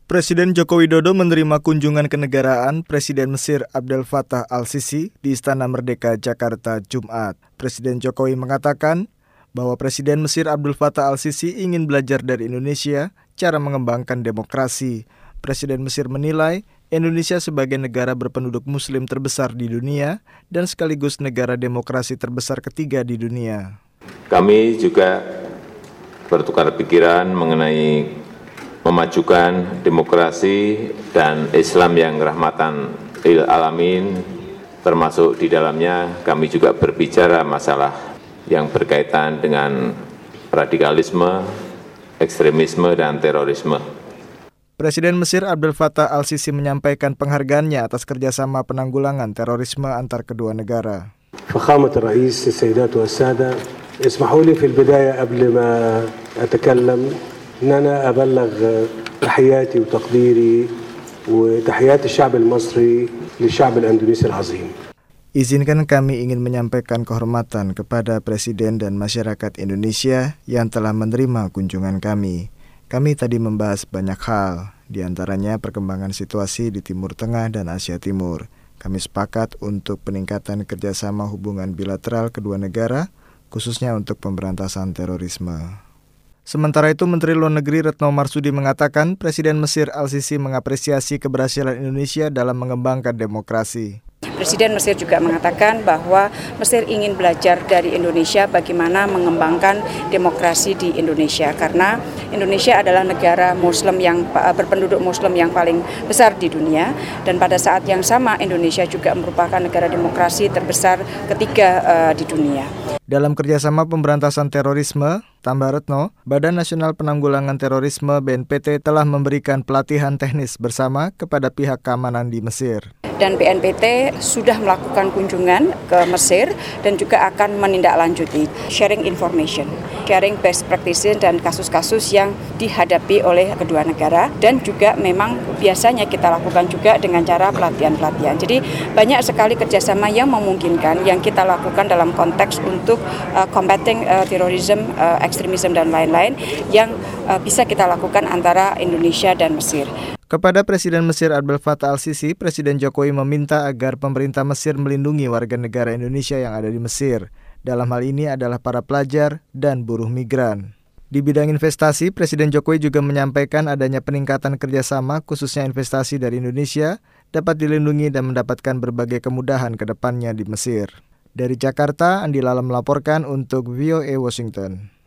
Presiden Joko Widodo menerima kunjungan kenegaraan Presiden Mesir Abdel Fattah al-Sisi di Istana Merdeka, Jakarta, Jumat. Presiden Jokowi mengatakan bahwa Presiden Mesir Abdel Fattah al-Sisi ingin belajar dari Indonesia cara mengembangkan demokrasi. Presiden Mesir menilai Indonesia sebagai negara berpenduduk muslim terbesar di dunia dan sekaligus negara demokrasi terbesar ketiga di dunia. Kami juga bertukar pikiran mengenai memajukan demokrasi dan Islam yang rahmatan lil alamin, termasuk di dalamnya kami juga berbicara masalah yang berkaitan dengan radikalisme, ekstremisme, dan terorisme. Presiden Mesir Abdel Fattah al-Sisi menyampaikan penghargaannya atas kerjasama penanggulangan terorisme antar kedua negara. فخامة الرئيس السيدات والسادة اسمحوا لي في البداية قبل ما أتكلم إن أنا أبلغ تحياتي وتقديري وتحيات الشعب المصري للشعب الإندونيسي العظيم. Izinkan kami ingin menyampaikan kehormatan kepada Presiden dan masyarakat Indonesia yang telah menerima kunjungan kami. Kami tadi membahas banyak hal, di antaranya perkembangan situasi di Timur Tengah dan Asia Timur. Kami sepakat untuk peningkatan kerjasama hubungan bilateral kedua negara, khususnya untuk pemberantasan terorisme. Sementara itu, Menteri Luar Negeri Retno Marsudi mengatakan Presiden Mesir al-Sisi mengapresiasi keberhasilan Indonesia dalam mengembangkan demokrasi. Presiden Mesir juga mengatakan bahwa Mesir ingin belajar dari Indonesia bagaimana mengembangkan demokrasi di Indonesia, karena Indonesia adalah negara Muslim yang berpenduduk Muslim yang paling besar di dunia, dan pada saat yang sama Indonesia juga merupakan negara demokrasi terbesar ketiga di dunia. Dalam kerjasama pemberantasan terorisme, tambah Retno, Badan Nasional Penanggulangan Terorisme BNPT telah memberikan pelatihan teknis bersama kepada pihak keamanan di Mesir. Dan BNPT sudah melakukan kunjungan ke Mesir dan juga akan menindaklanjuti sharing information, sharing best practices dan kasus-kasus yang dihadapi oleh kedua negara, dan juga memang biasanya kita lakukan juga dengan cara pelatihan-pelatihan. Jadi banyak sekali kerjasama yang memungkinkan yang kita lakukan dalam konteks untuk combating terrorism, ekstremisme dan lain-lain yang bisa kita lakukan antara Indonesia dan Mesir. Kepada Presiden Mesir Abdel Fattah al-Sisi, Presiden Jokowi meminta agar pemerintah Mesir melindungi warga negara Indonesia yang ada di Mesir. Dalam hal ini adalah para pelajar dan buruh migran. Di bidang investasi, Presiden Jokowi juga menyampaikan adanya peningkatan kerjasama khususnya investasi dari Indonesia dapat dilindungi dan mendapatkan berbagai kemudahan ke depannya di Mesir. Dari Jakarta, Andi Lala melaporkan untuk VOA Washington.